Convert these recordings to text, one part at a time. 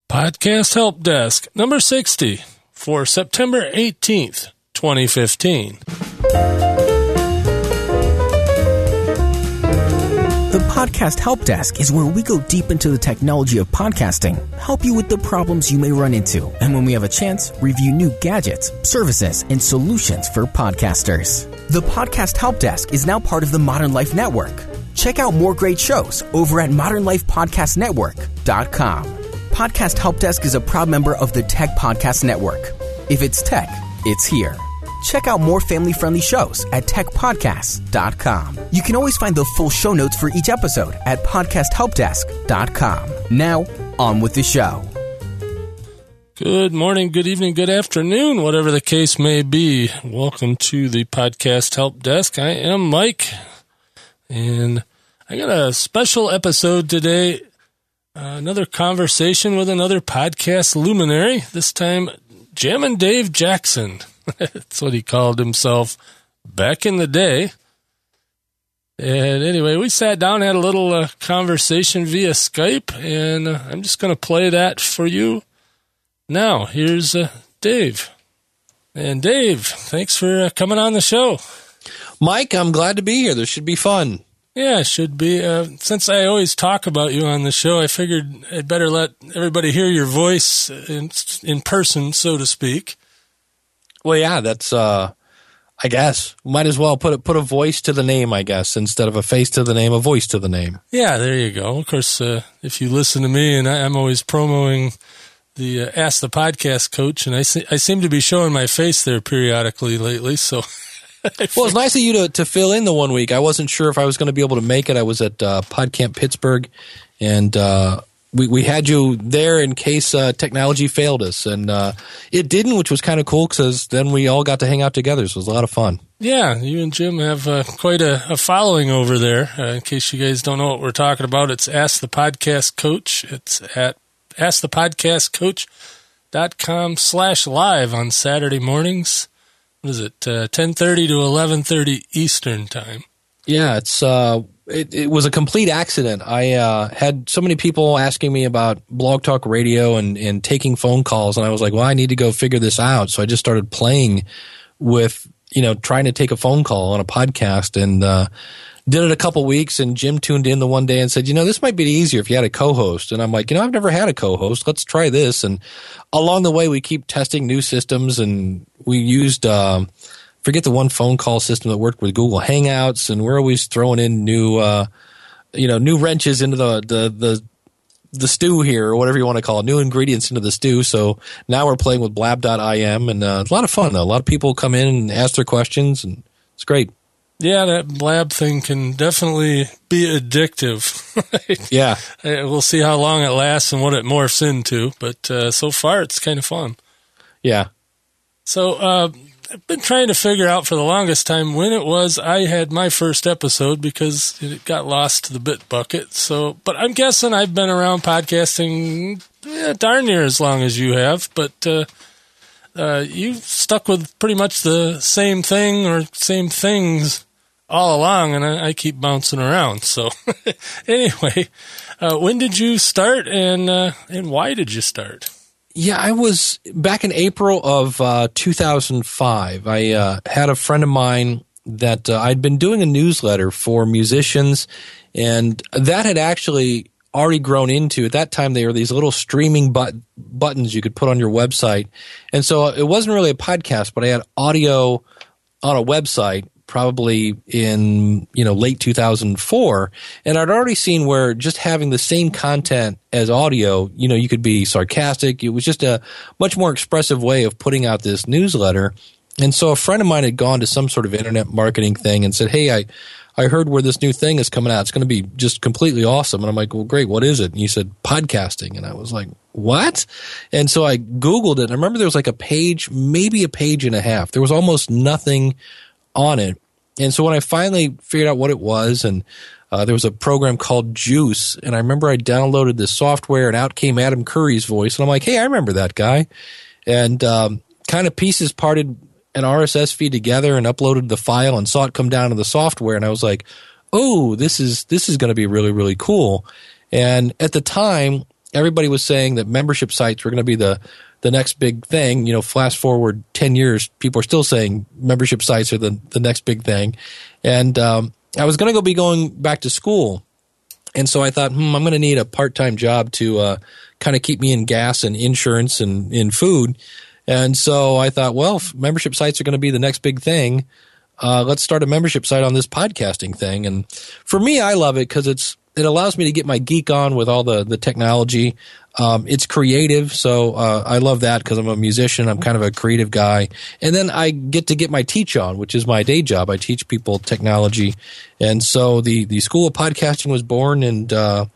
Podcast Help Desk, number 60, for September 18th, 2015. The Podcast Help Desk is where we go deep into the technology of podcasting, help you with the problems you may run into, and when we have a chance, review new gadgets, services, and solutions for podcasters. The Podcast Help Desk is now part of the Modern Life Network. Check out more great shows over at modernlifepodcastnetwork.com. Podcast Help Desk is a proud member of the Tech Podcast Network. If it's tech, it's here. Check out more family-friendly shows at techpodcasts.com. You can always find the full show notes for each episode at podcasthelpdesk.com. Now, on with the show. Good morning, good evening, good afternoon, whatever the case may be. Welcome to the Podcast Help Desk. I am Mike, and I got a special episode today. Another conversation with another podcast luminary, this time Jammin' Dave Jackson. That's what he called himself back in the day. And anyway, we sat down, had a little conversation via Skype, and I'm just going to play that for you now. Here's Dave. And Dave, thanks for coming on the show. Mike, I'm glad to be here. This should be fun. Yeah, it should be. Since I always talk about you on the show, I figured I'd better let everybody hear your voice in person, so to speak. Well, yeah, that's, I guess. Might as well put a voice to the name, I guess, instead of a face to the name, a voice to the name. Yeah, there you go. Of course, if you listen to me, and I'm always promoting the Ask the Podcast Coach, and I seem to be showing my face there periodically lately, so... Well, it's nice of you to fill in the 1 week. I wasn't sure if I was going to be able to make it. I was at PodCamp Pittsburgh, and we had you there in case technology failed us. And it didn't, which was kind of cool because then we all got to hang out together. So it was a lot of fun. Yeah, you and Jim have quite a following over there. In case you guys don't know what we're talking about, it's Ask the Podcast Coach. It's at askthepodcastcoach.com/live on Saturday mornings. What is it, 10:30 to 11:30 Eastern time? Yeah, it's it was a complete accident. I had so many people asking me about Blog Talk Radio and taking phone calls, and I was like, well, I need to go figure this out. So I just started playing with, trying to take a phone call on a podcast, and did it a couple weeks, and Jim tuned in the one day and said, this might be easier if you had a co-host. And I'm like, I've never had a co-host. Let's try this. And along the way, we keep testing new systems, and we used, forget the one phone call system that worked with Google Hangouts, and we're always throwing in new wrenches into the stew here, or whatever you want to call it, new ingredients into the stew. So now we're playing with blab.im, and it's a lot of fun, though. A lot of people come in and ask their questions, and it's great. Yeah, that Blab thing can definitely be addictive. Right? Yeah. We'll see how long it lasts and what it morphs into, but so far it's kind of fun. Yeah. So I've been trying to figure out for the longest time when it was I had my first episode because it got lost to the bit bucket. But I'm guessing I've been around podcasting darn near as long as you have, but you've stuck with pretty much the same thing or same things all along, and I keep bouncing around. So anyway, when did you start, and why did you start? Yeah, I was back in April of 2005. I had a friend of mine that I'd been doing a newsletter for musicians, and that had actually already grown into, at that time, they were these little streaming buttons you could put on your website. And so it wasn't really a podcast, but I had audio on a website probably in, late 2004. And I'd already seen where just having the same content as audio, you could be sarcastic. It was just a much more expressive way of putting out this newsletter. And so a friend of mine had gone to some sort of internet marketing thing and said, hey, I heard where this new thing is coming out. It's going to be just completely awesome. And I'm like, well, great. What is it? And he said, podcasting. And I was like, what? And so I Googled it. And I remember there was like a page, maybe a page and a half. There was almost nothing on it. And so when I finally figured out what it was, and there was a program called Juice, and I remember I downloaded this software, and out came Adam Curry's voice. And I'm like, hey, I remember that guy. And kind of pieces parted an RSS feed together and uploaded the file and saw it come down to the software. And I was like, oh, this is going to be really, really cool. And at the time, everybody was saying that membership sites were going to be the next big thing. You know, fast forward 10 years, people are still saying membership sites are the next big thing. And I was going to be going back to school. And so I thought, I'm going to need a part-time job to kind of keep me in gas and insurance and in food. And so I thought, well, if membership sites are going to be the next big thing, let's start a membership site on this podcasting thing. And for me, I love it because it allows me to get my geek on with all the technology. It's creative, so I love that because I'm a musician. I'm kind of a creative guy. And then I get my teach on, which is my day job. I teach people technology. And so the School of Podcasting was born, and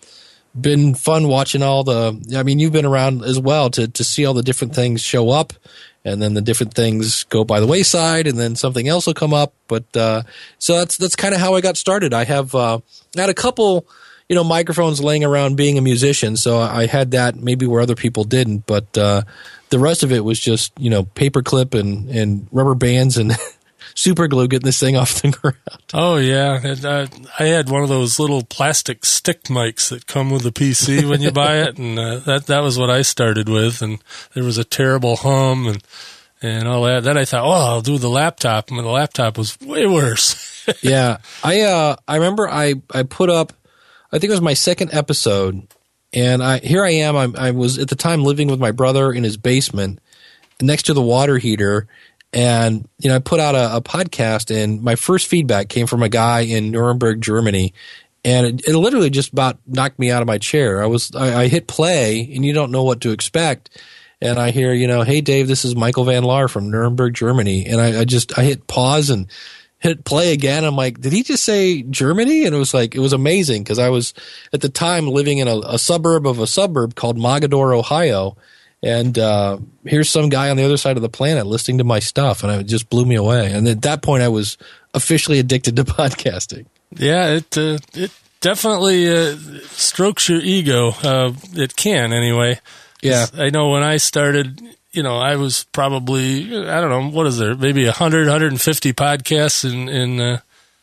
been fun watching you've been around as well to see all the different things show up, and then the different things go by the wayside, and then something else will come up. But so that's kind of how I got started. I had a couple microphones laying around being a musician, so I had that maybe where other people didn't, but the rest of it was just, paperclip and rubber bands and super glue getting this thing off the ground. Oh, yeah. And, I had one of those little plastic stick mics that come with the PC when you buy it, and that was what I started with, and there was a terrible hum and all that. Then I thought, I'll do the laptop, and the laptop was way worse. Yeah. I remember I put up, I think it was my second episode, and here I am. I was at the time living with my brother in his basement next to the water heater, and I put out a podcast, and my first feedback came from a guy in Nuremberg, Germany, and it literally just about knocked me out of my chair. I hit play, and you don't know what to expect, and I hear, hey Dave, this is Michael Van Laar from Nuremberg, Germany, and I hit pause and hit play again. I'm like, did he just say Germany? And it was amazing because I was at the time living in a suburb of a suburb called Mogadore, Ohio. And here's some guy on the other side of the planet listening to my stuff, and it just blew me away. And at that point, I was officially addicted to podcasting. Yeah, it definitely strokes your ego. It can, anyway. Yeah. I know when I started, I was probably, I don't know, what is there, maybe 100, 150 podcasts in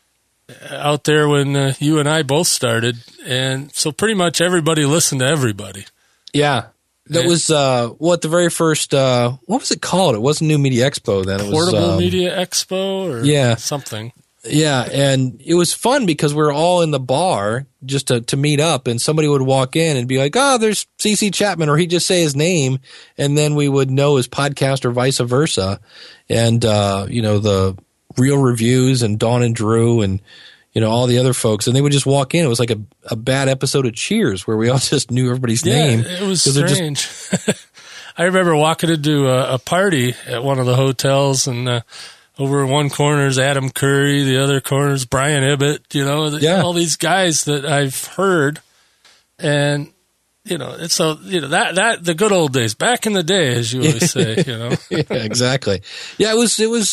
out there when you and I both started. And so pretty much everybody listened to everybody. Yeah. That was, the very first, what was it called? It wasn't New Media Expo then. It was Portable Media Expo or something. Yeah, and it was fun because we were all in the bar just to meet up, and somebody would walk in and be like, there's C.C. Chapman, or he'd just say his name, and then we would know his podcast or vice versa. And, the Real Reviews and Dawn and Drew and, all the other folks, and they would just walk in. It was like a bad episode of Cheers where we all just knew everybody's name. It was strange. I remember walking into a party at one of the hotels, and over in one corner is Adam Curry, the other corner is Brian Ibbett, all these guys that I've heard. And, it's so, that the good old days, back in the day, as you always say, Yeah, exactly. Yeah, it was,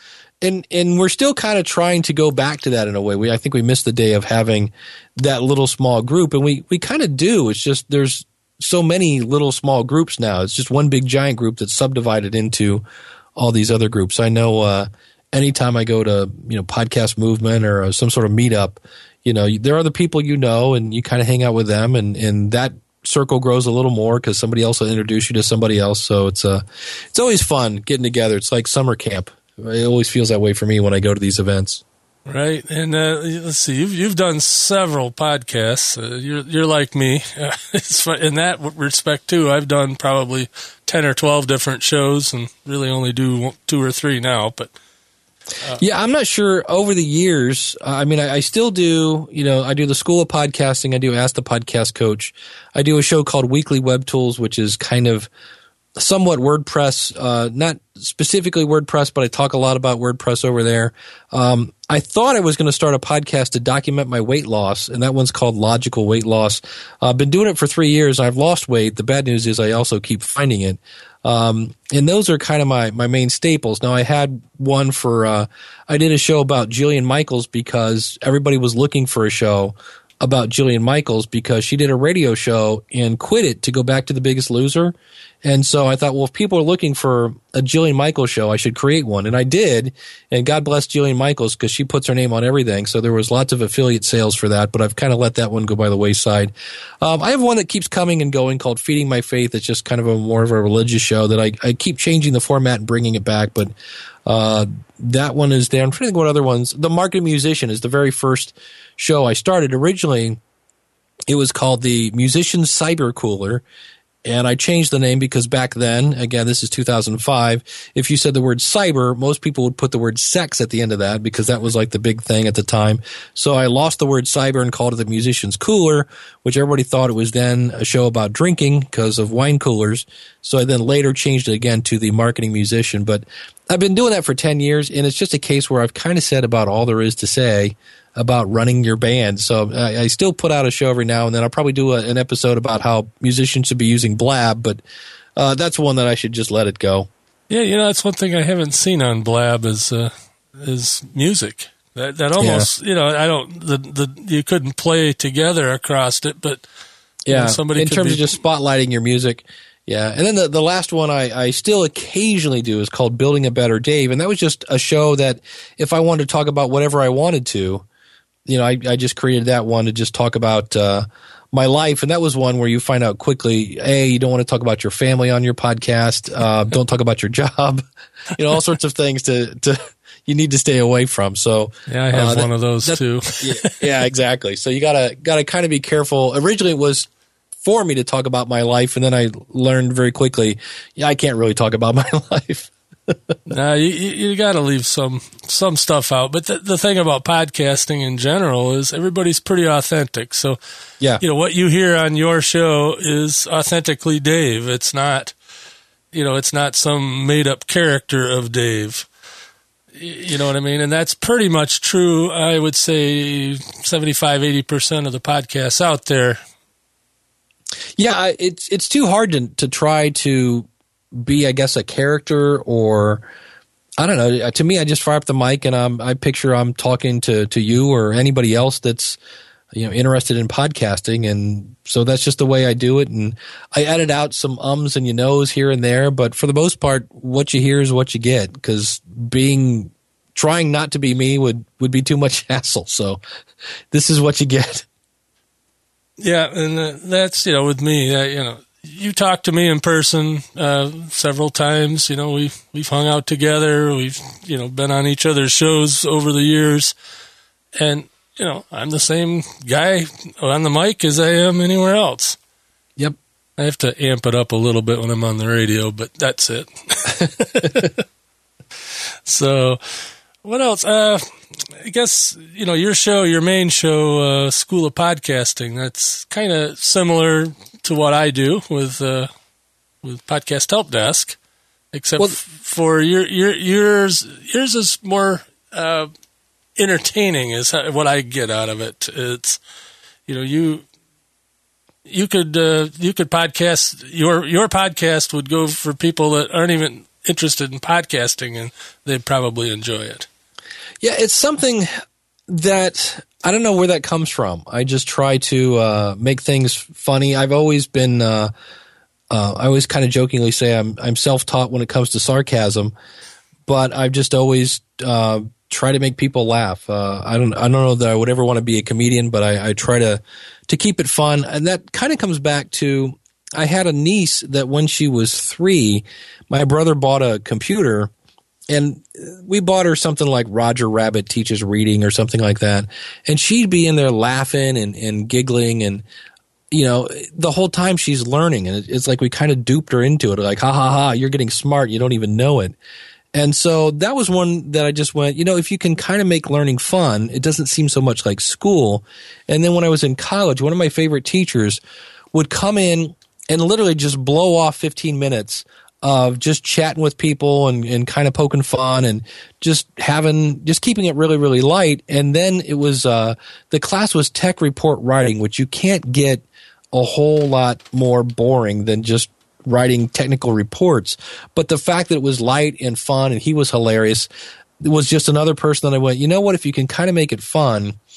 and we're still kind of trying to go back to that in a way. I think we missed the day of having that little small group, and we kind of do. It's just there's so many little small groups now. It's just one big giant group that's subdivided into all these other groups. I know anytime I go to Podcast Movement or some sort of meetup, there are the people and you kind of hang out with them, and that circle grows a little more because somebody else will introduce you to somebody else. So it's always fun getting together. It's like summer camp. It always feels that way for me when I go to these events. Right, and let's see, you've done several podcasts. You're like me in that respect too. I've done probably 10 or 12 different shows, and really only do 2 or 3 now. But yeah, I'm not sure. Over the years, I still do. I do the School of Podcasting. I do Ask the Podcast Coach. I do a show called Weekly Web Tools, which is kind of somewhat WordPress, not specifically WordPress, but I talk a lot about WordPress over there. I thought I was going to start a podcast to document my weight loss, and that one's called Logical Weight Loss. I've been doing it for 3 years. I've lost weight. The bad news is I also keep finding it. And those are kind of my main staples. Now, I had one I did a show about Jillian Michaels because everybody was looking for a show about Jillian Michaels because she did a radio show and quit it to go back to The Biggest Loser. And so I thought, well, if people are looking for a Jillian Michaels show. I should create one. And I did. And God bless Jillian Michaels because she puts her name on everything. So there was lots of affiliate sales for that, but I've kind of let that one go by the wayside. I have one that keeps coming and going called Feeding My Faith. It's just kind of more of a religious show that I keep changing the format and bringing it back. But that one is there. I'm trying to think what other ones. The Marketing Musician is the very first show I started. Originally, it was called the Musician Cyber Cooler. And I changed the name because back then, again, this is 2005, if you said the word cyber, most people would put the word sex at the end of that because that was like the big thing at the time. So I lost the word cyber and called it the Musician's Cooler, which everybody thought it was then a show about drinking because of wine coolers. So I then later changed it again to the Marketing Musician. But I've been doing that for 10 years, and it's just a case where I've kind of said about all there is to say about running your band. So I still put out a show every now and then. I'll probably do an episode about how musicians should be using Blab, but that's one that I should just let it go. Yeah, that's one thing I haven't seen on Blab is music. That almost, I don't, you couldn't play together across it, but somebody in terms of just spotlighting your music. Yeah, and then the last one I still occasionally do is called Building a Better Dave, and that was just a show that if I wanted to talk about whatever I wanted to, I just created that one to just talk about my life, and that was one where you find out quickly, you don't want to talk about your family on your podcast, don't talk about your job, all sorts of things to you need to stay away from. So yeah, I have one of those too. Yeah, exactly. So you gotta kind of be careful. Originally, it was for me to talk about my life, and then I learned very quickly, I can't really talk about my life. No, you got to leave some stuff out. But the thing about podcasting in general is everybody's pretty authentic. So, what you hear on your show is authentically Dave. It's not, it's not some made up character of Dave. You know what I mean? And that's pretty much true. I would say 75-80% of the podcasts out there. Yeah, it's too hard to try to be, I guess, a character, or I don't know. To me, I just fire up the mic and I picture I'm talking to you or anybody else that's interested in podcasting, and so that's just the way I do it. And I edit out some ums and knows here and there, but for the most part, what you hear is what you get. Because trying not to be me would be too much hassle. So this is what you get. Yeah, and that's with me. You talked to me in person several times. We've hung out together. We've been on each other's shows over the years, and I'm the same guy on the mic as I am anywhere else. Yep. I have to amp it up a little bit when I'm on the radio, but that's it. So, what else? I guess, your show, your main show, School of Podcasting, that's kind of similar to what I do with Podcast Help Desk, except for yours is more entertaining is what I get out of it. It's, you could podcast, your podcast would go for people that aren't even interested in podcasting, and they'd probably enjoy it. Yeah, it's something that I don't know where that comes from. I just try to make things funny. I've always been I always kind of jokingly say I'm self-taught when it comes to sarcasm, but I've just always try to make people laugh. I don't know that I would ever want to be a comedian, but I try to keep it fun. And that kind of comes back to, I had a niece that when she was 3, my brother bought a computer, and we bought her something like Roger Rabbit Teaches Reading or something like that. And she'd be in there laughing and giggling, and the whole time she's learning. And it's like we kind of duped her into it. Like, ha, ha, ha, you're getting smart. You don't even know it. And so that was one that I just went, if you can kind of make learning fun, it doesn't seem so much like school. And then when I was in college, one of my favorite teachers would come in and literally just blow off 15 minutes of just chatting with people and kind of poking fun and just keeping it really, really light. And then it was, the class was tech report writing, which you can't get a whole lot more boring than just writing technical reports. But the fact that it was light and fun and he was hilarious, it was just another person that I went, if you can kind of make it fun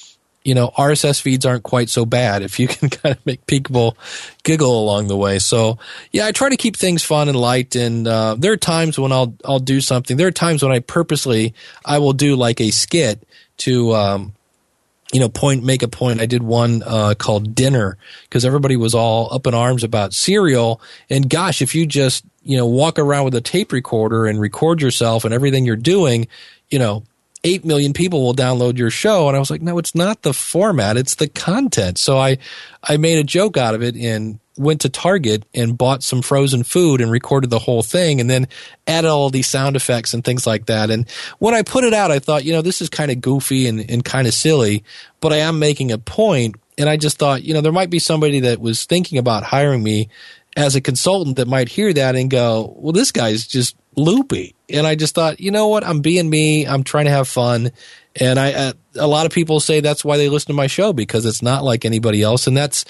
RSS feeds aren't quite so bad if you can kind of make people giggle along the way. So yeah, I try to keep things fun and light. And there are times when I'll do something. There are times when I will do like a skit to make a point. I did one called Dinner because everybody was all up in arms about cereal. And gosh, if you just walk around with a tape recorder and record yourself and everything you're doing, 8 million people will download your show. And I was like, no, it's not the format. It's the content. So I made a joke out of it and went to Target and bought some frozen food and recorded the whole thing and then added all these sound effects and things like that. And when I put it out, I thought, this is kind of goofy and kind of silly, but I am making a point. And I just thought, there might be somebody that was thinking about hiring me as a consultant that might hear that and go, well, this guy's just loopy. And I just thought, you know what? I'm being me. I'm trying to have fun. And a lot of people say that's why they listen to my show, because it's not like anybody else. And that's,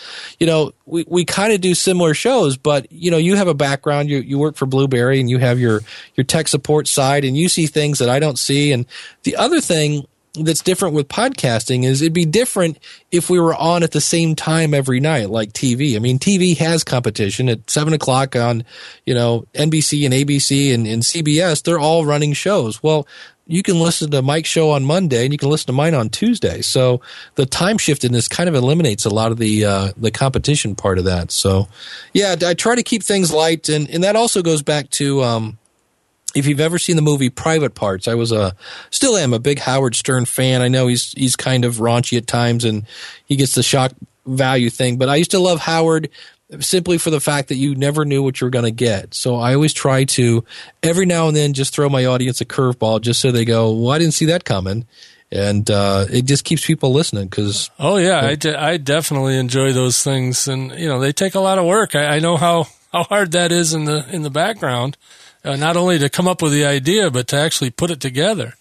we kind of do similar shows, but you have a background, you work for Blueberry and you have your tech support side and you see things that I don't see. And the other thing that's different with podcasting is it'd be different if we were on at the same time every night, like TV. I mean, TV has competition at 7:00 on, NBC and ABC and CBS. They're all running shows. Well, you can listen to Mike's show on Monday and you can listen to mine on Tuesday. So the time shiftedness kind of eliminates a lot of the competition part of that. So yeah, I try to keep things light. And that also goes back to, if you've ever seen the movie Private Parts, I still am a big Howard Stern fan. I know he's kind of raunchy at times and he gets the shock value thing, but I used to love Howard simply for the fact that you never knew what you were going to get. So I always try to every now and then just throw my audience a curveball just so they go, well, I didn't see that coming. And it just keeps people listening because. Oh yeah, I definitely enjoy those things, and they take a lot of work. I know how hard that is in the background. Not only to come up with the idea, but to actually put it together.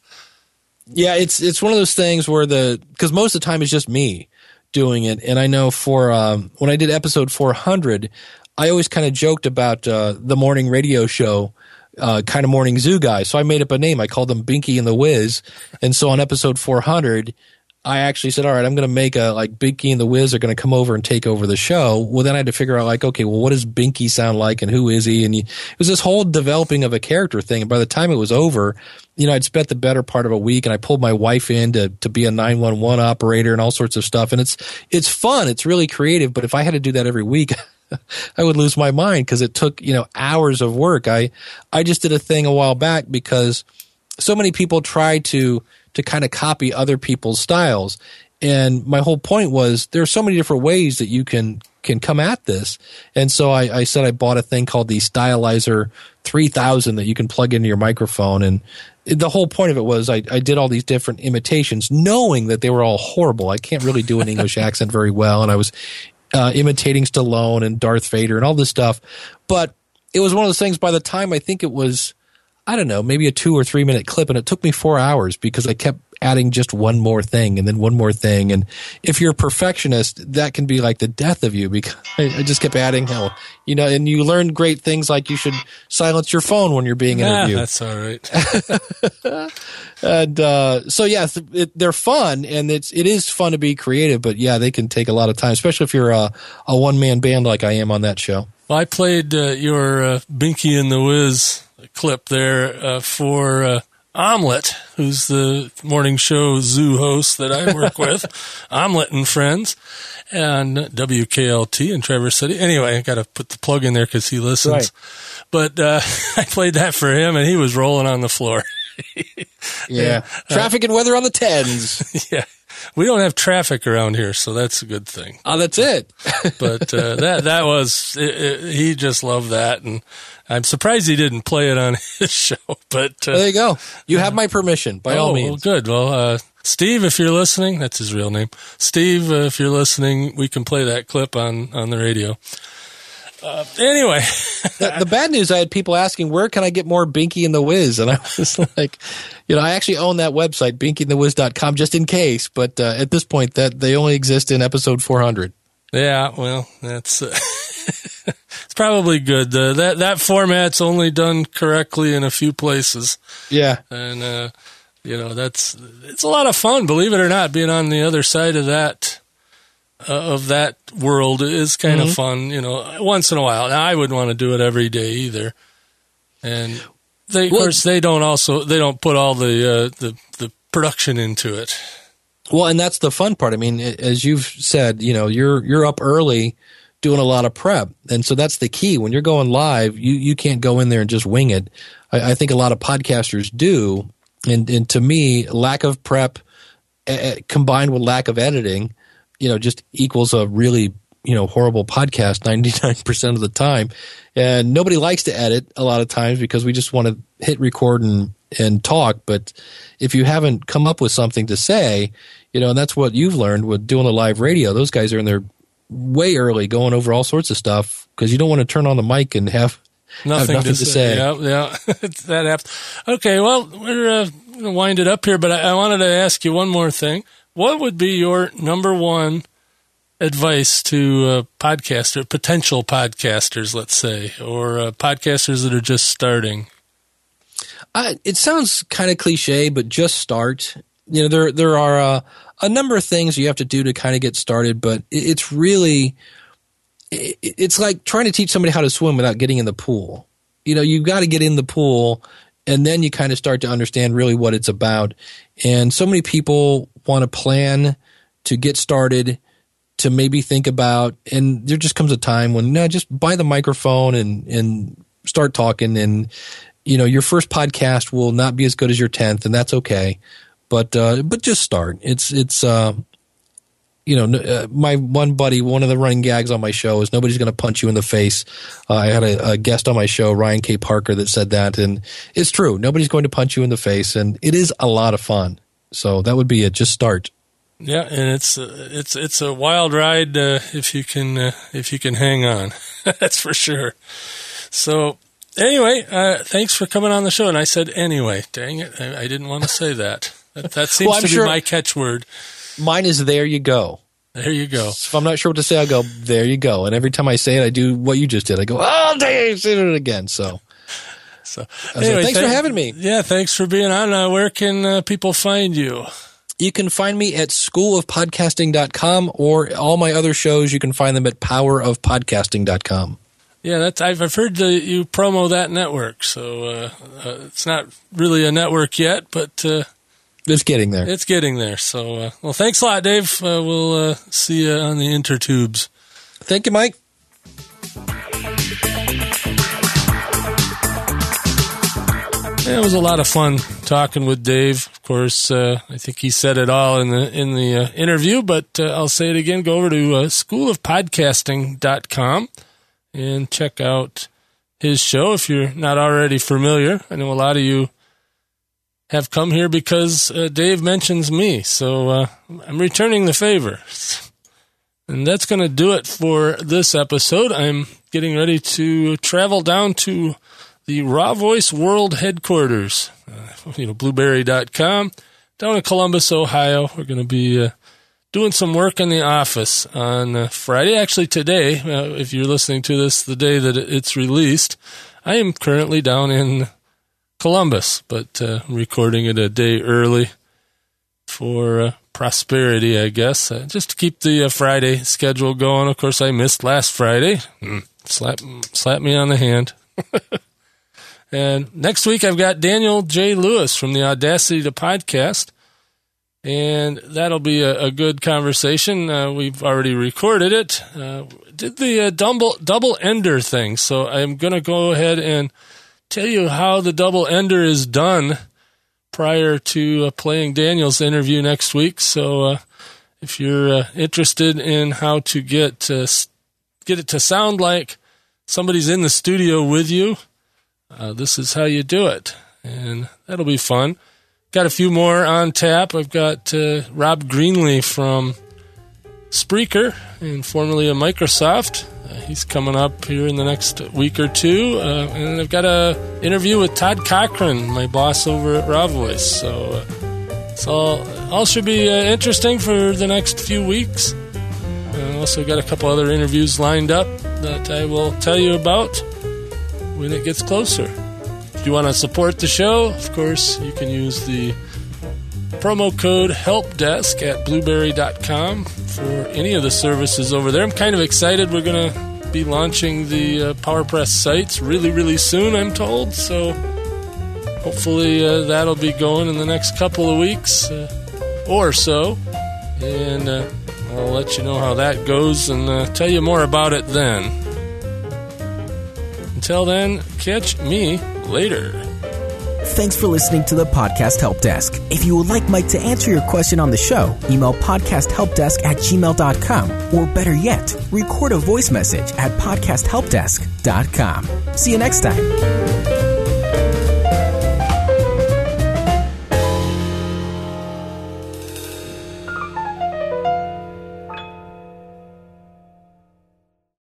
Yeah, it's one of those things where because most of the time it's just me doing it. And I know for when I did episode 400, I always kind of joked about the morning radio show, kind of morning zoo guy. So I made up a name. I called them Binky and the Wiz. And so on episode 400, I actually said, all right, I'm going to make Binky and the Wiz are going to come over and take over the show. Well, then I had to figure out okay, well, what does Binky sound like and who is he? And it was this whole developing of a character thing. And by the time it was over, I'd spent the better part of a week and I pulled my wife in to be a 911 operator and all sorts of stuff. And it's fun. It's really creative. But if I had to do that every week, I would lose my mind because it took, hours of work. I just did a thing a while back because so many people try to kind of copy other people's styles. And my whole point was there are so many different ways that you can come at this. And so I said I bought a thing called the Stylizer 3000 that you can plug into your microphone. And the whole point of it was I did all these different imitations knowing that they were all horrible. I can't really do an English accent very well. And I was imitating Stallone and Darth Vader and all this stuff. But it was one of those things by the time I think it was, I don't know, maybe a 2 or 3 minute clip. And it took me 4 hours because I kept adding just one more thing and then one more thing. And if you're a perfectionist, that can be like the death of you because I just kept adding, and you learn great things like you should silence your phone when you're being interviewed. That's all right. And so, yeah, they're fun and it is fun to be creative, but yeah, they can take a lot of time, especially if you're a one-man band like I am on that show. Well, I played your Binky and the Wiz clip there for Omelette, who's the morning show zoo host that I work with, Omelette and Friends, and WKLT in Traverse City. Anyway, I got to put the plug in there because he listens. Right. But I played that for him, and he was rolling on the floor. Yeah. Traffic and weather on the 10s. Yeah. We don't have traffic around here, so that's a good thing. Oh, that's it. But that was he just loved that, and I'm surprised he didn't play it on his show. But there you go. You have my permission, by all means. Well, good. Well, Steve, if you're listening, that's his real name. Steve, if you're listening, we can play that clip on the radio. Anyway. The bad news, I had people asking, where can I get more Binky and the Wiz? And I was like, I actually own that website, binkyandthewiz.com, just in case. But at this point, that they only exist in episode 400. Yeah, well, that's it's probably good. That format's only done correctly in a few places. Yeah. And it's a lot of fun, believe it or not. Being on the other side of that world is kind of fun, once in a while. Now, I wouldn't want to do it every day either. And of course, they don't put all the production into it. Well, and that's the fun part. I mean, as you've said, you're up early doing a lot of prep. And so that's the key. When you're going live, you can't go in there and just wing it. I think a lot of podcasters do. And to me, lack of prep combined with lack of editing, just equals a really, horrible podcast 99% of the time. And nobody likes to edit a lot of times because we just want to hit record and talk. But if you haven't come up with something to say, and that's what you've learned with doing the live radio, those guys are in there way early going over all sorts of stuff because you don't want to turn on the mic and have nothing to say. Yeah. That happens. Okay, well, we're going to wind it up here, but I wanted to ask you one more thing. What would be your number one advice to potential podcasters, let's say, or podcasters that are just starting? It sounds kind of cliche, but just start. There are a number of things you have to do to kind of get started, but it's like trying to teach somebody how to swim without getting in the pool. You've got to get in the pool, and then you kind of start to understand really what it's about. And so many people want to plan to get started, to maybe think about, and there just comes a time when, just buy the microphone and start talking. And, your first podcast will not be as good as your 10th, and that's okay. But just start. It's my one buddy, one of the running gags on my show is nobody's going to punch you in the face. I had a guest on my show, Ryan K. Parker, that said that, and it's true. Nobody's going to punch you in the face, and it is a lot of fun. So that would be it. Just start. Yeah, and it's a wild ride if you can hang on. That's for sure. So anyway, thanks for coming on the show. And I said anyway. Dang it, I didn't want to say that. That seems to be my catchword. Mine is there you go. There you go. So if I'm not sure what to say, I'll go, there you go. And every time I say it, I do what you just did. I go, oh, Dave, say it again. So anyway, thanks for having me. Yeah, thanks for being on. Where can people find you? You can find me at schoolofpodcasting.com, or all my other shows, you can find them at powerofpodcasting.com. Yeah, I've heard you promo that network. So it's not really a network yet, but it's getting there. It's getting there. So, well, thanks a lot, Dave. We'll see you on the intertubes. Thank you, Mike. Yeah, it was a lot of fun talking with Dave. Of course, I think he said it all in the interview, but I'll say it again. Go over to schoolofpodcasting.com and check out his show if you're not already familiar. I know a lot of you have come here because Dave mentions me, so I'm returning the favor. And that's going to do it for this episode. I'm getting ready to travel down to the Raw Voice World Headquarters, blueberry.com, down in Columbus, Ohio. We're going to be doing some work in the office on Friday. Actually, today, if you're listening to this the day that it's released, I am currently down in Columbus, but recording it a day early for prosperity, I guess, just to keep the Friday schedule going. Of course, I missed last Friday. Slap me on the hand. And next week, I've got Daniel J. Lewis from the Audacity to Podcast, and that'll be a good conversation. We've already recorded it. Did the double ender thing, so I'm going to go ahead and tell you how the double ender is done prior to playing Daniel's interview next week. So if you're interested in how to get it to sound like somebody's in the studio with you, this is how you do it, and that'll be fun. Got a few more on tap. I've got Rob Greenlee from Spreaker and formerly of Microsoft. He's coming up here in the next week or two. And I've got an interview with Todd Cochran, my boss over at Raw Voice. So it's all should be interesting for the next few weeks. I also got a couple other interviews lined up that I will tell you about when it gets closer. If you want to support the show, of course, you can use the promo code HELPDESK at blueberry.com for any of the services over there. I'm kind of excited. We're going to be launching the PowerPress sites really, really soon, I'm told. So hopefully that'll be going in the next couple of weeks or so. And I'll let you know how that goes and tell you more about it then. Until then, catch me later. Thanks for listening to the Podcast Help Desk. If you would like Mike to answer your question on the show, email podcasthelpdesk@gmail.com, or better yet, record a voice message at podcasthelpdesk.com. See you next time.